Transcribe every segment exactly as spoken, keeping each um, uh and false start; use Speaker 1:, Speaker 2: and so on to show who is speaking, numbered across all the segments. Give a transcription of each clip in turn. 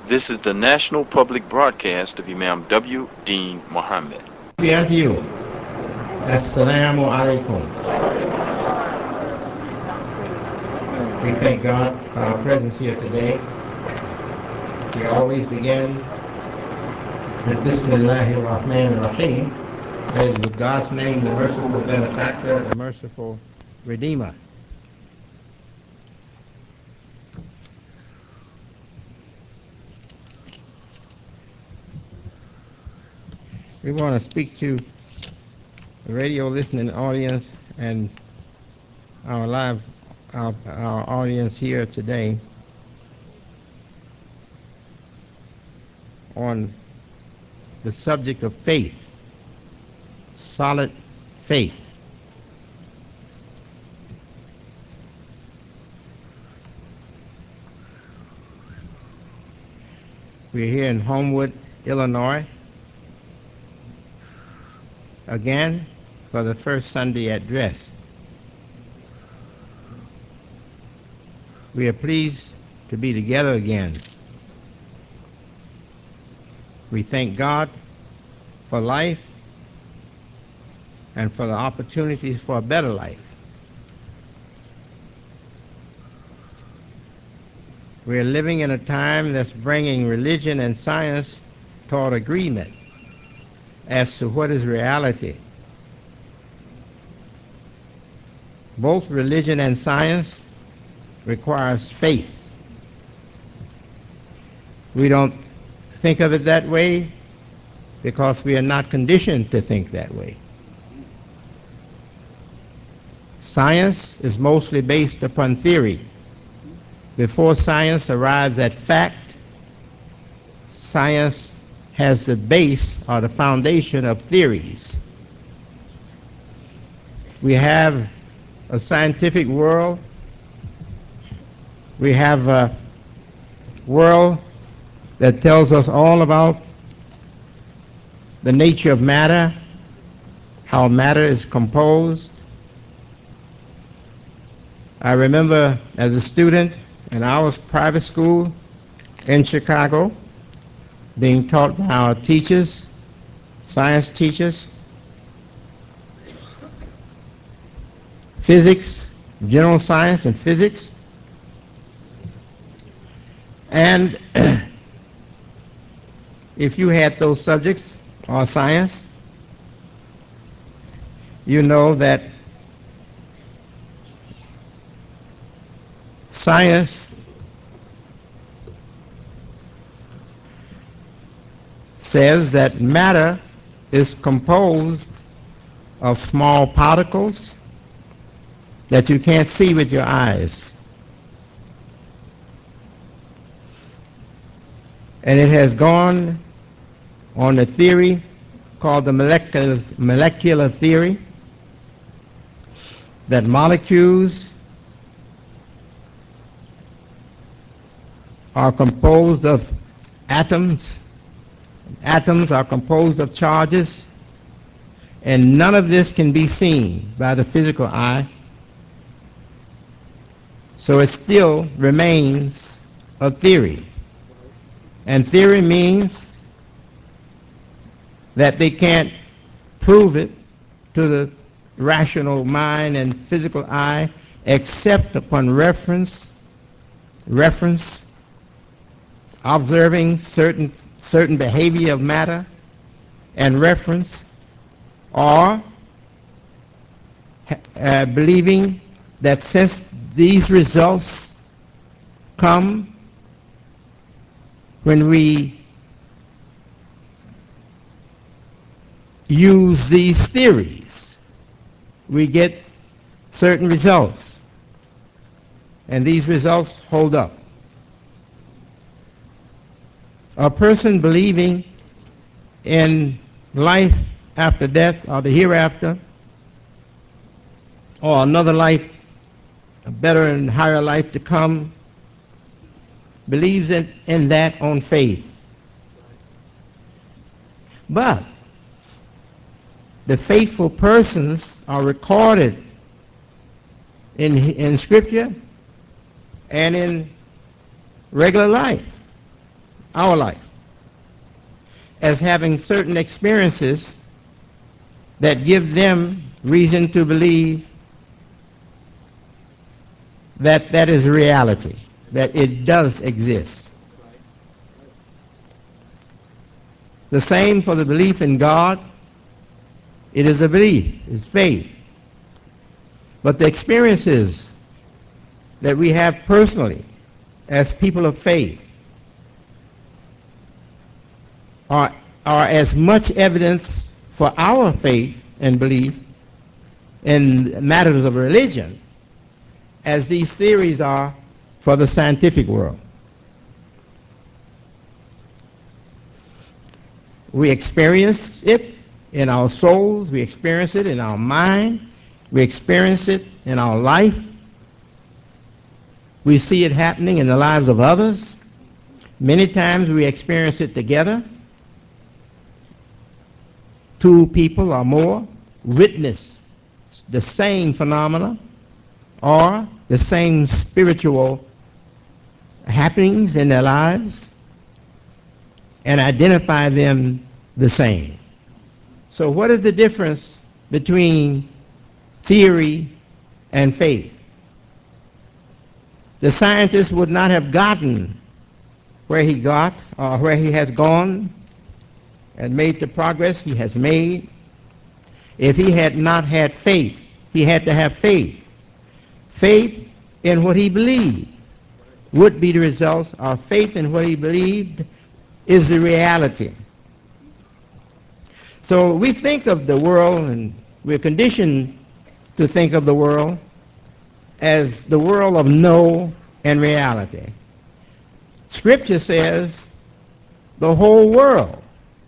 Speaker 1: This is the National Public Broadcast of Imam W. Dean Muhammad.
Speaker 2: Be unto you. Assalamu alaikum. We thank God for our presence here today. We always begin with Bismillahir Rahmanir Rahim. That is with God's name, the merciful benefactor, the merciful redeemer. We want to speak to the radio listening audience and our live our, our audience here today on the subject of faith, solid faith. We're here in Homewood, Illinois, again for the first Sunday address. We are pleased to be together again. We thank God for life and for the opportunities for a better life. We are living in a time that's bringing religion and science toward agreement as to what is reality. Both religion and science requires faith. We don't think of it that way because we are not conditioned to think that way. Science is mostly based upon theory. Before science arrives at fact, science has the base or the foundation of theories. We have a scientific world. We have a world that tells us all about the nature of matter, how matter is composed. I remember as a student in our private school in Chicago, being taught by our teachers, science teachers, physics, general science and physics. And if you had those subjects or science, you know that science says that matter is composed of small particles that you can't see with your eyes. And it has gone on a theory called the molecular, molecular theory, that molecules are composed of atoms. Atoms are composed of charges, and none of this can be seen by the physical eye. So it still remains a theory. And theory means that they can't prove it to the rational mind and physical eye except upon reference, reference, observing certain certain behavior of matter and reference, or uh, believing that since these results come when we use these theories, we get certain results, and these results hold up. A person believing in life after death or the hereafter, or another life, a better and higher life to come, believes in, in that on faith. But the faithful persons are recorded in, in Scripture and in regular life. our life as having certain experiences that give them reason to believe that that is reality, that it does exist. The same for the belief in God. It is a belief, it's faith. But the experiences that we have personally as people of faith are, are as much evidence for our faith and belief in matters of religion as these theories are for the scientific world. We experience it in our souls, we experience it in our mind, we experience it in our life. We see it happening in the lives of others. Many times we experience it together. Two people or more witness the same phenomena or the same spiritual happenings in their lives and identify them the same. So what is the difference between theory and faith? The scientist would not have gotten where he got or where he has gone and made the progress he has made if he had not had faith. He had to have faith. Faith in what he believed would be the results, or faith in what he believed is the reality. So we think of the world, and we're conditioned to think of the world as the world of know and reality. Scripture says the whole world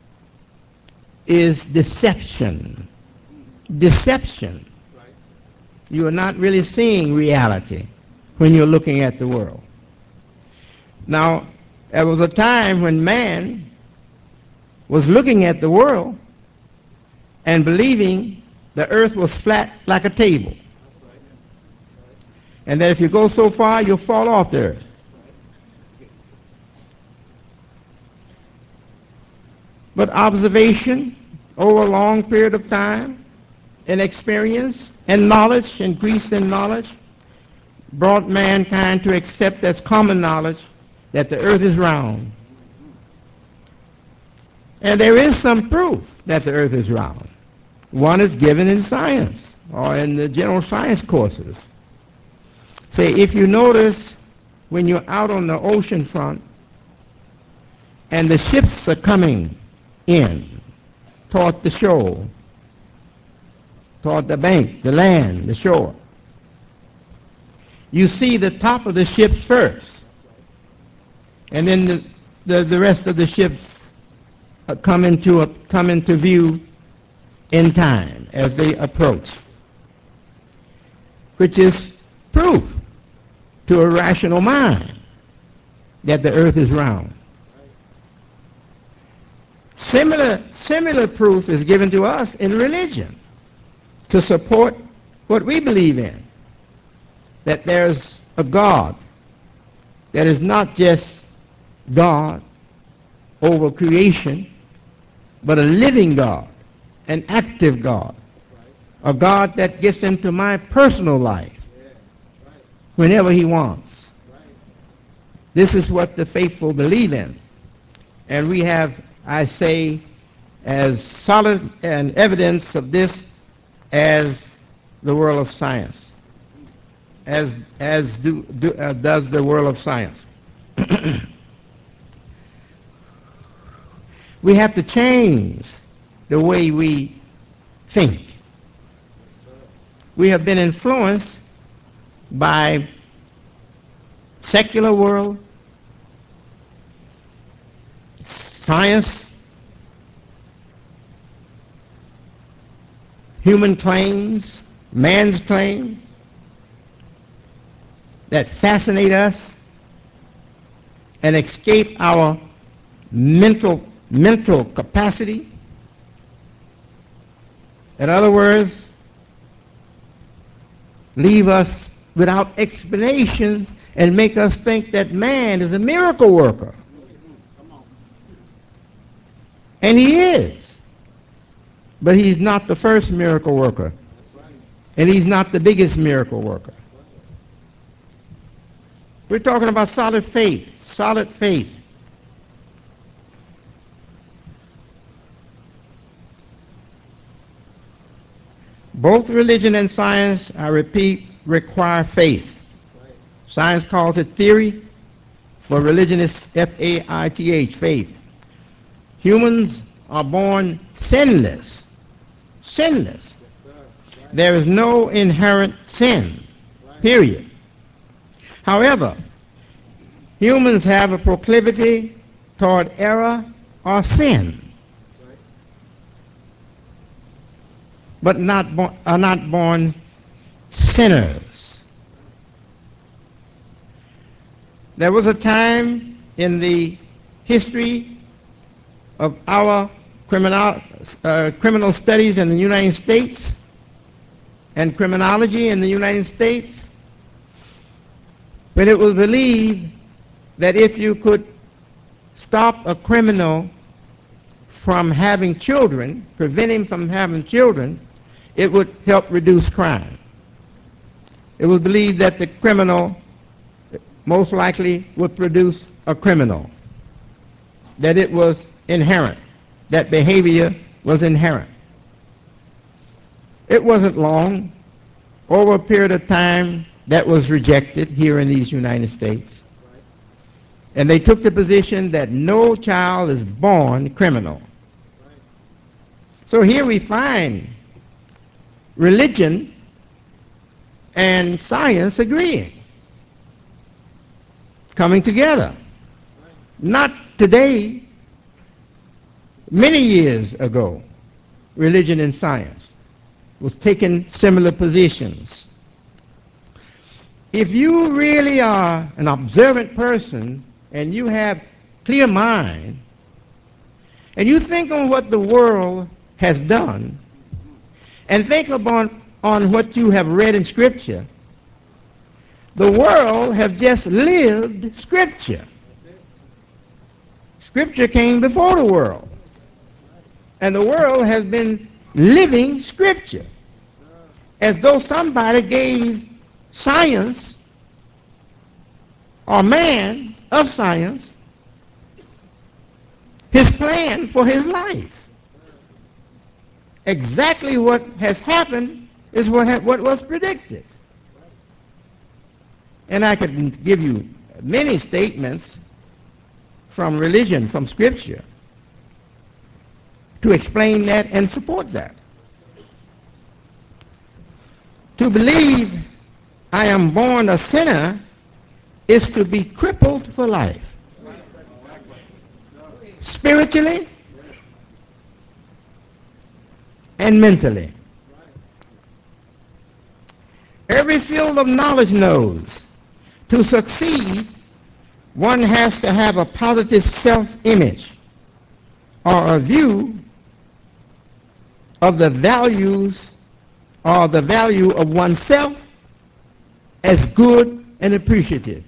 Speaker 2: is deception. Deception. You are not really seeing reality when you're looking at the world. Now, there was a time when man was looking at the world and believing the earth was flat like a table, and that if you go so far, you'll fall off the earth. But observation over a long period of time and experience and knowledge, increased in knowledge, brought mankind to accept as common knowledge that the earth is round. And there is some proof that the earth is round. One is given in science or in the general science courses. Say, if you notice when you're out on the ocean front and the ships are coming in toward the shore, toward the bank, the land, the shore, you see the top of the ships first, and then the, the, the rest of the ships uh, come into a, come into view in time as they approach, which is proof to a rational mind that the earth is round. Similar, similar proof is given to us in religion to support what we believe in, that there's a God that is not just God over creation, but a living God, an active God, a God that gets into my personal life whenever he wants. This is what the faithful believe in. And we have, I say, as solid an evidence of this as the world of science, as, as do, do, uh, does the world of science. We have to change the way we think. We have been influenced by secular world, science, human claims, man's claims that fascinate us and escape our mental mental capacity. In other words, leave us without explanations and make us think that man is a miracle worker. And he is. But he's not the first miracle worker. And he's not the biggest miracle worker. We're talking about solid faith, solid faith. Both religion and science, I repeat, require faith. Science calls it theory, for religion is F A I T H, faith. Humans are born sinless. Sinless. There is no inherent sin, period. However, humans have a proclivity toward error or sin, but not bo- are not born sinners. There was a time in the history of our criminal, uh, criminal studies in the United States and criminology in the United States when it was believed that if you could stop a criminal from having children, prevent him from having children, it would help reduce crime. It was believed that the criminal most likely would produce a criminal, that it was inherent, that behavior was inherent. It wasn't long, over a period of time, that was rejected here in these United States. And they took the position that no child is born criminal. So here we find religion and science agreeing, coming together. Not today, many years ago, religion and science was taking similar positions. If you really are an observant person and you have clear mind and you think on what the world has done and think upon on what you have read in Scripture, the world has just lived Scripture. Scripture came before the world, and the world has been living Scripture, as though somebody gave science or man of science his plan for his life. Exactly what has happened is what, ha- what was predicted. And I could give you many statements from religion, from Scripture, to explain that and support that. To believe I am born a sinner is to be crippled for life, spiritually and mentally. Every field of knowledge knows to succeed, one has to have a positive self-image or a view of the values or the value of oneself as good and appreciative.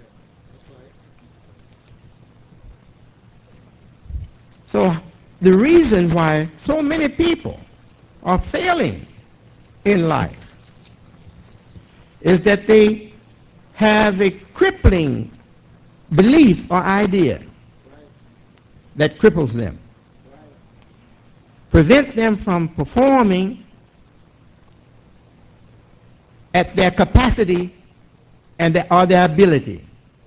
Speaker 2: So the reason why so many people are failing in life is that they have a crippling belief or idea that cripples them, prevent them from performing at their capacity and their, or their ability,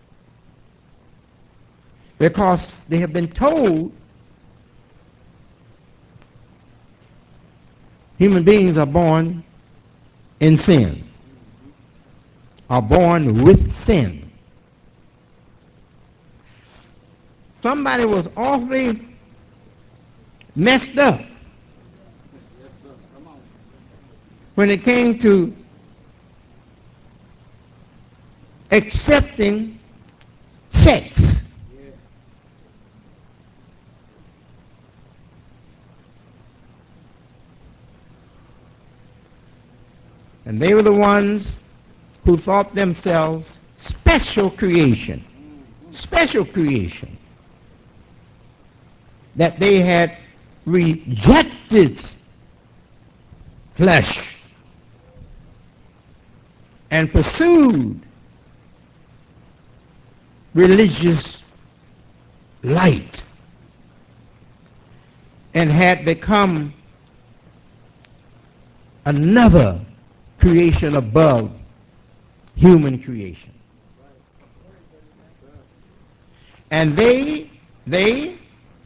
Speaker 2: because they have been told human beings are born in sin, are born with sin. Somebody was awfully messed up when it came to accepting sex. And they were the ones who thought themselves special creation. Special creation. that they had rejected flesh and pursued religious light and had become another creation above human creation. And they, they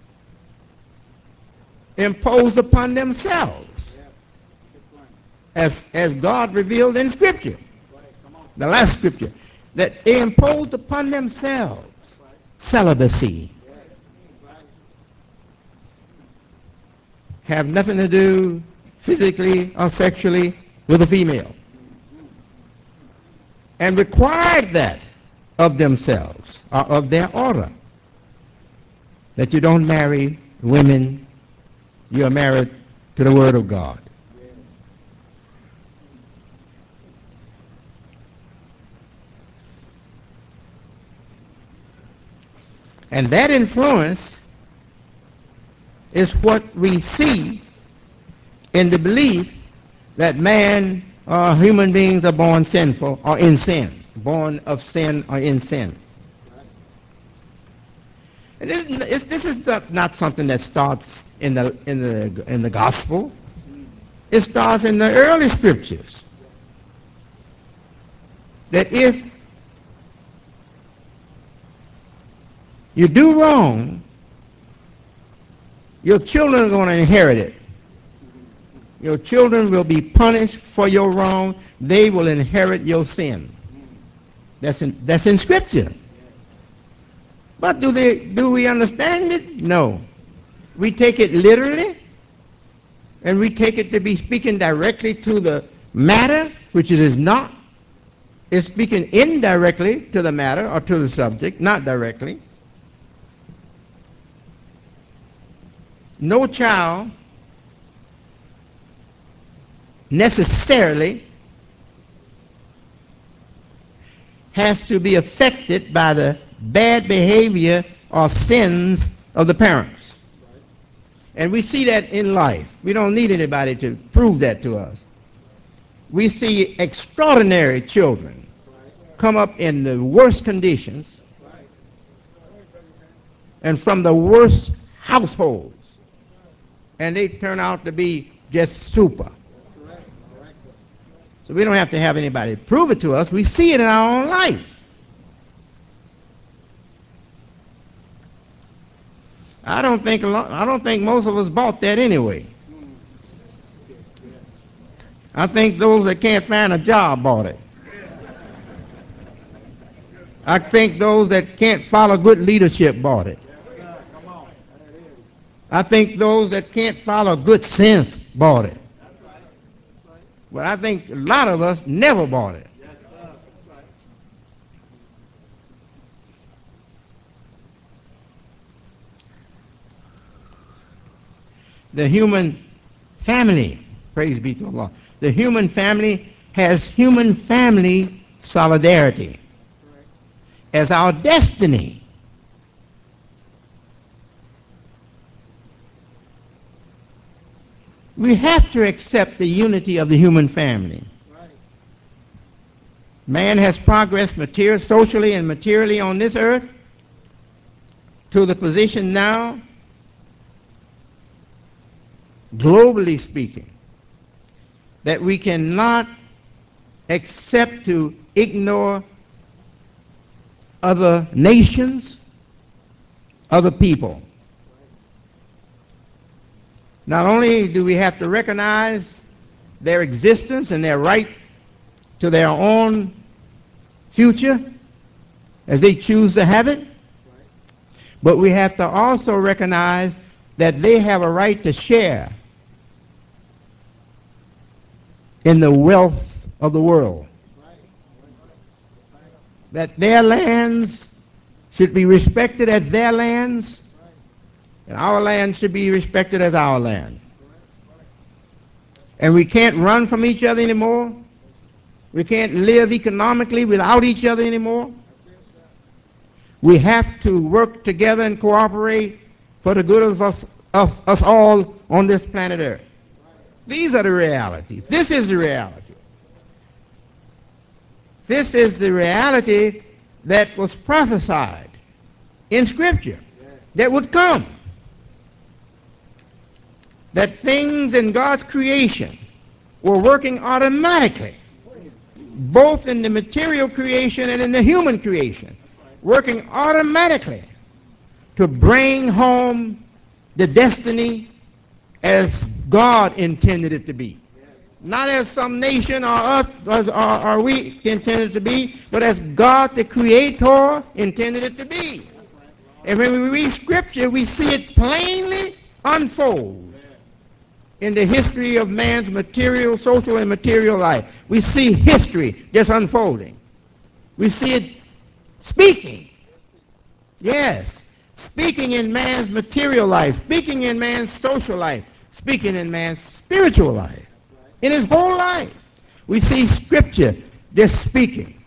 Speaker 2: imposed upon themselves, as, as God revealed in Scripture, the last Scripture, that they imposed upon themselves celibacy. Have nothing to do physically or sexually with a female. And required that of themselves, or of their order, that you don't marry women, you are married to the Word of God. And that influence is what we see in the belief that man or human beings are born sinful or in sin, born of sin or in sin. And this, this is not something that starts in the in the in the gospel. It starts in the early scriptures. That if you do wrong, your children are going to inherit it. Your children will be punished for your wrong. They will inherit your sin. That's in, that's in Scripture. But do they do we understand it? No. We take it literally, and we take it to be speaking directly to the matter, which it is not. It's speaking indirectly to the matter or to the subject, not directly. No child necessarily has to be affected by the bad behavior or sins of the parents. And we see that in life. We don't need anybody to prove that to us. We see extraordinary children come up in the worst conditions and from the worst households, and they turn out to be just super. So we don't have to have anybody prove it to us. We see it in our own life. I don't think a lot, I don't think most of us bought that anyway. I think those that can't find a job bought it. I think those that can't follow good leadership bought it. I think those that can't follow good sense bought it. But I think a lot of us never bought it. The human family, praise be to Allah, the human family has human family solidarity as our destiny. We have to accept the unity of the human family. Man has progressed material, socially and materially on this earth to the position now, globally speaking, that we cannot accept to ignore other nations, other people. Not only do we have to recognize their existence and their right to their own future as they choose to have it, but we have to also recognize that they have a right to share in the wealth of the world. That their lands should be respected as their lands, and our land should be respected as our land. And we can't run from each other anymore. We can't live economically without each other anymore. We have to work together and cooperate for the good of us, of us all on this planet Earth. These are the realities. This is the reality. This is the reality that was prophesied in Scripture that would come. That things in God's creation were working automatically, both in the material creation and in the human creation, working automatically to bring home the destiny as God intended it to be. Not as some nation or us or, or we intended it to be, but as God the Creator intended it to be. And when we read Scripture, we see it plainly unfold in the history of man's material, social, and material life. We see history just unfolding. We see it speaking. Yes, speaking in man's material life, speaking in man's social life, speaking in man's spiritual life. In his whole life, we see Scripture just speaking.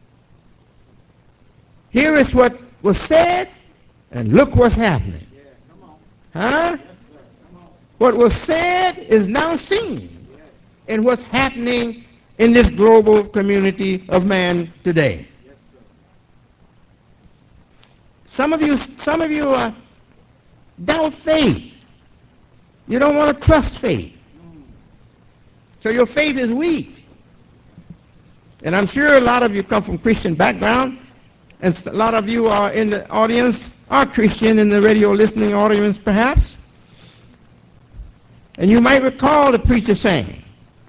Speaker 2: Here is what was said, and look what's happening. Huh? What was said is now seen in what's happening in this global community of man today. Some of you, some of you uh, doubt faith. You don't want to trust faith. So your faith is weak. And I'm sure a lot of you come from Christian background, and a lot of you are in the audience are Christian, in the radio listening audience perhaps. And you might recall the preacher saying,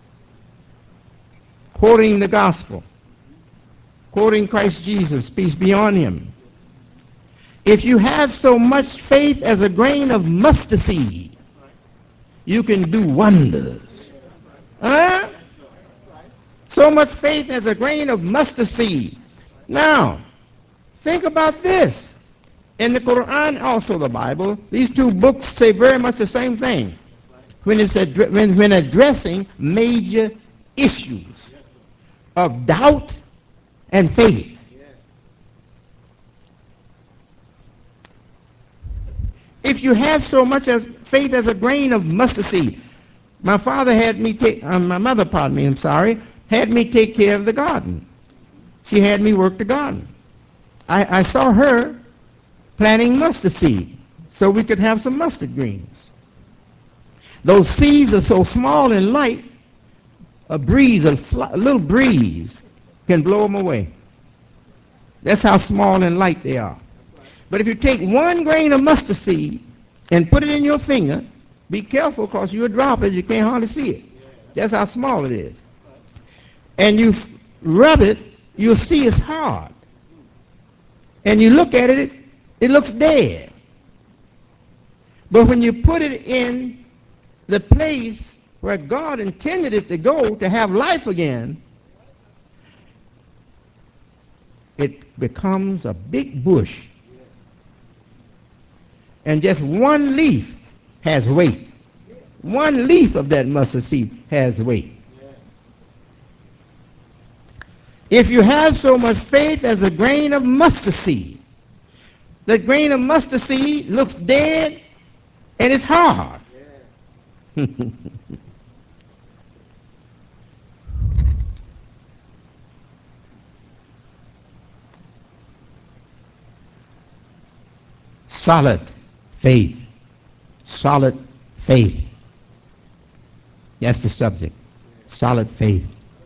Speaker 2: quoting the gospel, quoting Christ Jesus, peace be on him, if you have so much faith as a grain of mustard seed, you can do wonders. Huh? So much faith as a grain of mustard seed. Now, think about this. In the Quran, also the Bible, these two books say very much the same thing when, it's addre- when, when addressing major issues of doubt and faith. If you have so much as faith as a grain of mustard seed, my father had me take, uh, my mother, pardon me, I'm sorry, had me take care of the garden. She had me work the garden. I, I saw her planting mustard seed so we could have some mustard greens. Those seeds are so small and light, a breeze, a, fl- a little breeze can blow them away. That's how small and light they are. But if you take one grain of mustard seed and put it in your finger, be careful because you'll drop it, you can't hardly see it. That's how small it is. And you f- rub it, you'll see it's hard. And you look at it, it looks dead. But when you put it in the place where God intended it to go to have life again, it becomes a big bush. And just one leaf has weight. One leaf of that mustard seed has weight. If you have so much faith as a grain of mustard seed, the grain of mustard seed looks dead and it's hard. Solid faith. Solid faith. That's the subject. Solid faith.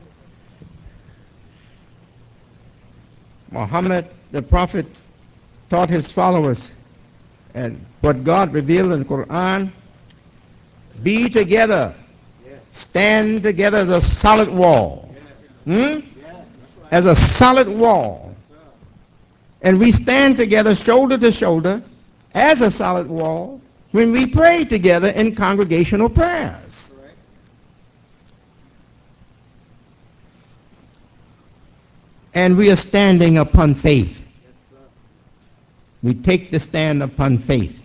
Speaker 2: Muhammad, the prophet, taught his followers and what God revealed in the Quran, be together, stand together as a solid wall. Hmm? As a solid wall. And we stand together shoulder to shoulder as a solid wall when we pray together in congregational prayers. And we are standing upon faith. We take the stand upon faith.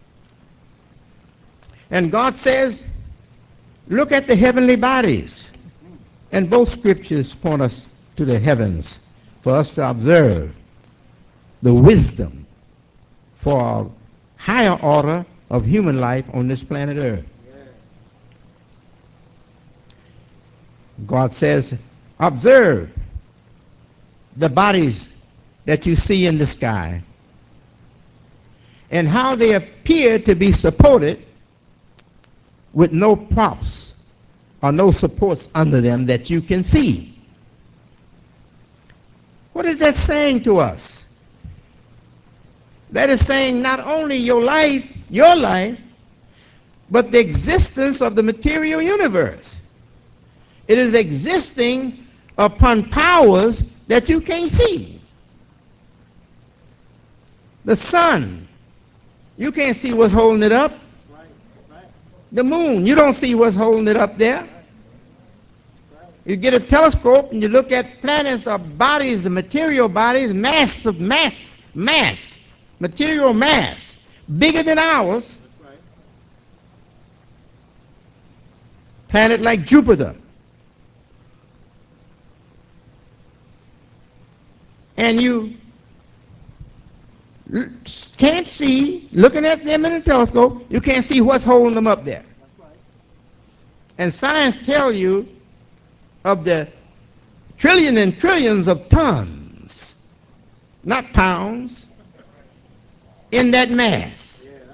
Speaker 2: And God says, look at the heavenly bodies. And both scriptures point us to the heavens for us to observe the wisdom for a higher order of human life on this planet Earth. God says, observe the bodies that you see in the sky and how they appear to be supported with no props or no supports under them that you can see. What is that saying to us? That is saying not only your life, your life, but the existence of the material universe. It is existing upon powers that you can't see. The sun, you can't see what's holding it up. The moon, you don't see what's holding it up there. You get a telescope and you look at planets or bodies, the material bodies, mass of mass, mass, material mass, bigger than ours. Planet like Jupiter. And you can't see, looking at them in a telescope, you can't see what's holding them up there. And science tells you of the trillion and trillions of tons, not pounds, in that mass.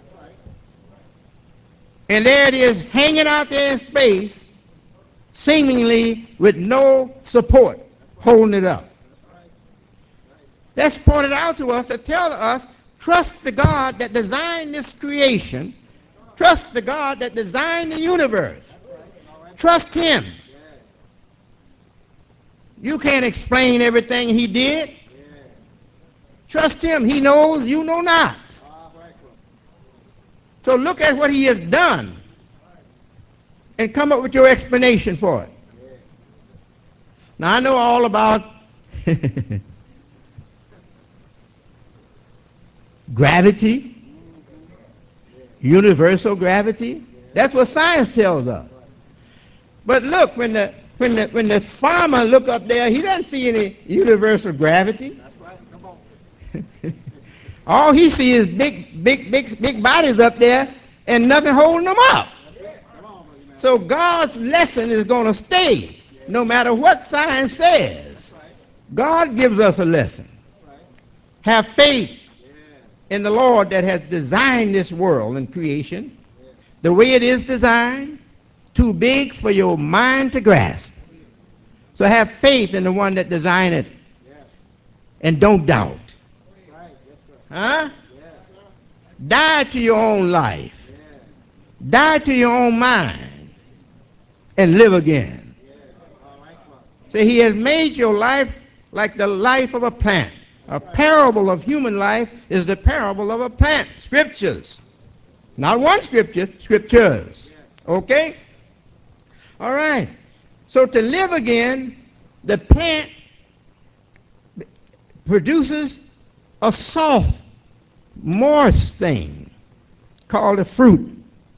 Speaker 2: And there it is hanging out there in space, seemingly with no support holding it up. That's pointed out to us to tell us, trust the God that designed this creation. Trust the God that designed the universe. Trust him. You can't explain everything he did. Trust him. He knows, you know not. So look at what he has done and come up with your explanation for it. Now I know all about gravity, universal gravity. That's what science tells us. But look, when the when the when the farmer look up there, he doesn't see any universal gravity. That's right. Come on. All he sees is big, big, big, big bodies up there and nothing holding them up. Come on, so God's lesson is going to stay, no matter what science says. God gives us a lesson. Have faith in the Lord that has designed this world and creation the way it is designed, too big for your mind to grasp. So have faith in the one that designed it and don't doubt. Huh? Die to your own life. Die to your own mind and live again. So he has made your life like the life of a plant. A parable of human life is the parable of a plant. Scriptures. Not one scripture, scriptures. Okay? All right. So to live again, the plant produces a soft, moist thing called a fruit.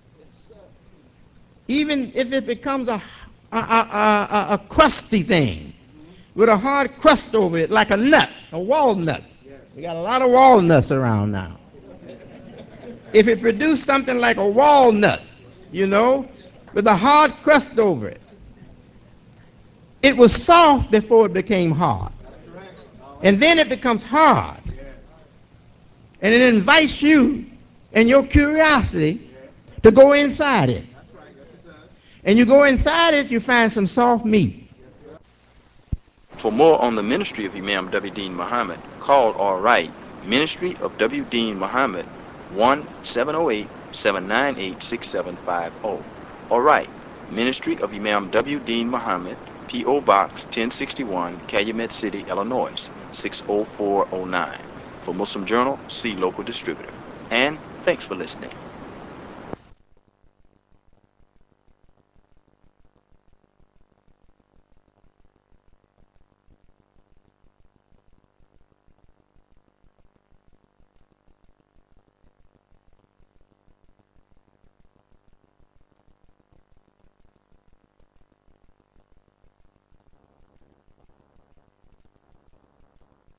Speaker 2: Even if it becomes a, a, a, a, a crusty thing with a hard crust over it, like a nut, a walnut. We got a lot of walnuts around now. If it produced something like a walnut, you know, with a hard crust over it, it was soft before it became hard. And then it becomes hard. And it invites you and your curiosity to go inside it. And you go inside it, you find some soft meat.
Speaker 1: For more on the ministry of Imam W. Deen Muhammad, call or write Ministry of W. Deen Muhammad, one seven zero eight, seven nine eight, six seven five zero. Or write Ministry of Imam W. Deen Muhammad, P O. Box ten sixty-one, Calumet City, Illinois, six oh four oh nine. For Muslim Journal, see local distributor. And thanks for listening.